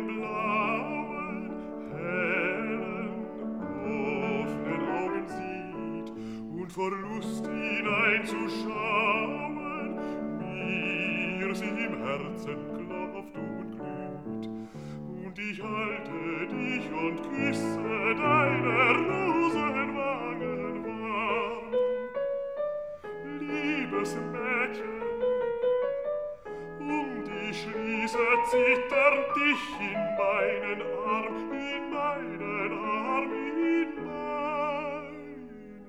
deinen blauen, hellen, offenen Augen sieht und vor Lust hineinzuschauen mir sie im Herzen klopft und glüht. Und ich halte dich und küsse deine Rosenwangen warm. Liebes Mädchen, dich schließe zitternd dich in meinen Arm, in meinen Arm, in meinen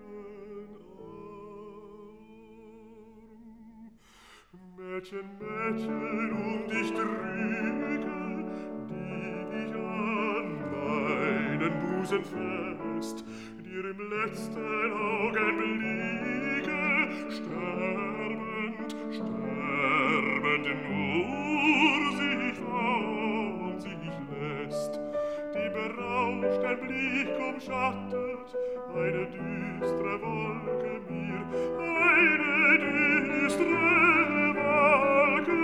Arm. Mädchen, Mädchen, dich drücke dich an meinen Busen fest, dir im letzten Augenblicke sterbend, sterbend nur sich von sich lässt. Die berauscht ein Blick umschattet, eine düstre Wolke mir, eine düstre Wolke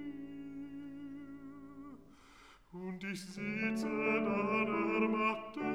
mir. Und ich sitze dann ermattet